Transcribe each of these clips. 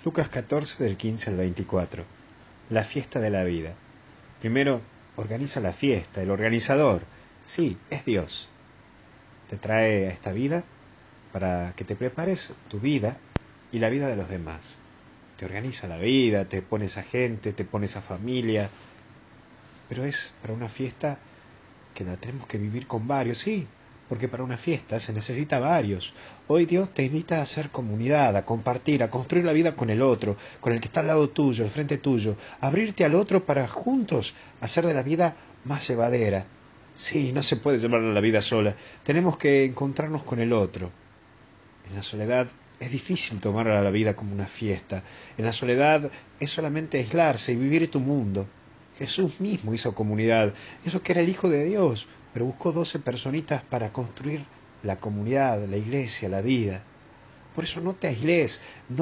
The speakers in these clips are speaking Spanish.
Lucas 14 del 15 al 24. La fiesta de la vida. Primero, organiza la fiesta. El organizador, sí, es Dios. Te trae a esta vida para que te prepares tu vida y la vida de los demás. Te organiza la vida, te pone esa gente, te pone esa familia. Pero es para una fiesta que la tenemos que vivir con varios, sí, porque para una fiesta se necesita varios. Hoy Dios te invita a hacer comunidad, a compartir, a construir la vida con el otro, con el que está al lado tuyo, al frente tuyo, abrirte al otro para juntos hacer de la vida más llevadera. Sí, no se puede llevar la vida sola, tenemos que encontrarnos con el otro. En la soledad es difícil tomar a la vida como una fiesta. En la soledad es solamente aislarse y vivir tu mundo. Jesús mismo hizo comunidad, eso que era el Hijo de Dios, pero buscó 12 personitas para construir la comunidad, la iglesia, la vida. Por eso no te aisles,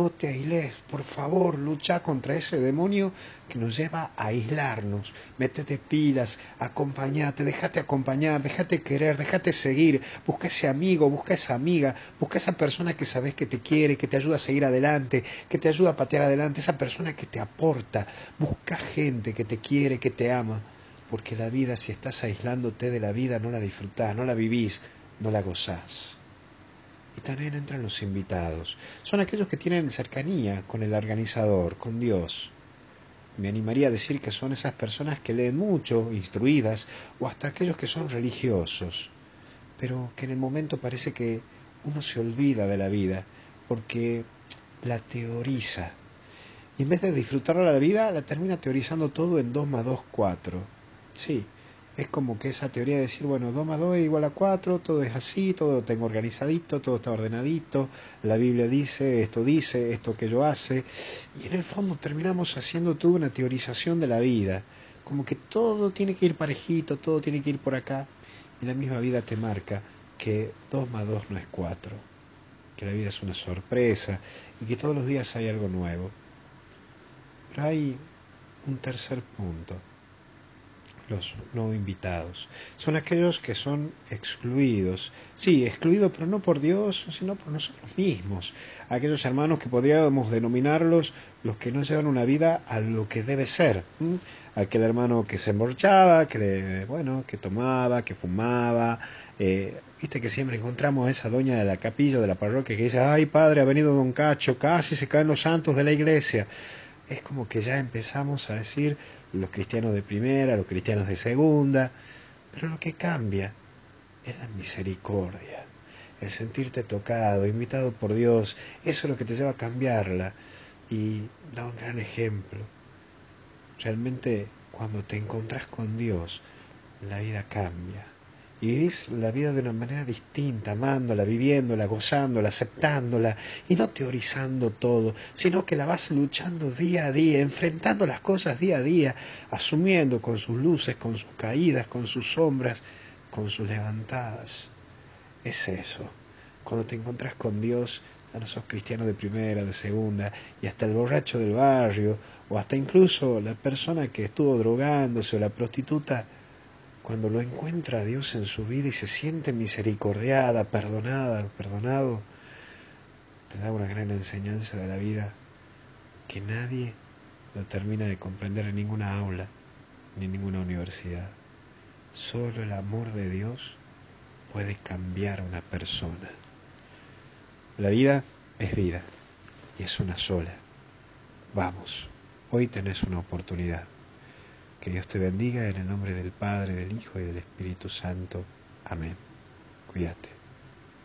por favor, lucha contra ese demonio que nos lleva a aislarnos. Métete pilas, acompañate, déjate acompañar, déjate querer, déjate seguir. Busca ese amigo, busca esa amiga, busca esa persona que sabes que te quiere, que te ayuda a seguir adelante, que te ayuda a patear adelante, esa persona que te aporta. Busca gente que te quiere, que te ama. Porque la vida, si estás aislándote de la vida, no la disfrutás, no la vivís, no la gozás. Y también entran los invitados. Son aquellos que tienen cercanía con el organizador, con Dios. Me animaría a decir que son esas personas que leen mucho, instruidas, o hasta aquellos que son religiosos, pero que en el momento parece que uno se olvida de la vida, porque la teoriza. Y en vez de disfrutar la vida, la termina teorizando todo en 2 más 2, 4. Sí, es como que esa teoría de decir, bueno, 2 más 2 es igual a 4, todo es así, todo lo tengo organizadito, todo está ordenadito, la Biblia dice, esto que yo hace, y en el fondo terminamos haciendo toda una teorización de la vida, como que todo tiene que ir parejito, todo tiene que ir por acá, y la misma vida te marca que 2 más 2 no es 4, que la vida es una sorpresa, y que todos los días hay algo nuevo. Pero hay un tercer punto. Los no invitados. Son aquellos que son excluidos. Sí, excluidos, pero no por Dios, sino por nosotros mismos. Aquellos hermanos que podríamos denominarlos los que no llevan una vida a lo que debe ser. Aquel hermano que se emborrachaba, que tomaba, que fumaba. Viste que siempre encontramos a esa doña de la capilla, de la parroquia, que dice, ay padre, ha venido don Cacho, casi se caen los santos de la iglesia. Es como que ya empezamos a decir los cristianos de primera, los cristianos de segunda, pero lo que cambia es la misericordia, el sentirte tocado, invitado por Dios, eso es lo que te lleva a cambiarla y da un gran ejemplo. Realmente cuando te encontrás con Dios, la vida cambia. Y vivís la vida de una manera distinta, amándola, viviéndola, gozándola, aceptándola y no teorizando todo, sino que la vas luchando día a día, enfrentando las cosas día a día, asumiendo con sus luces, con sus caídas, con sus sombras, con sus levantadas. Es eso. Cuando te encontrás con Dios, ya no sos cristiano de primera, de segunda, y hasta el borracho del barrio, o hasta incluso la persona que estuvo drogándose o la prostituta, cuando lo encuentra a Dios en su vida y se siente misericordiada, perdonado, te da una gran enseñanza de la vida que nadie lo termina de comprender en ninguna aula ni en ninguna universidad. Solo el amor de Dios puede cambiar a una persona. La vida es vida y es una sola. Vamos, hoy tenés una oportunidad. Que Dios te bendiga en el nombre del Padre, del Hijo y del Espíritu Santo. Amén. Cuídate.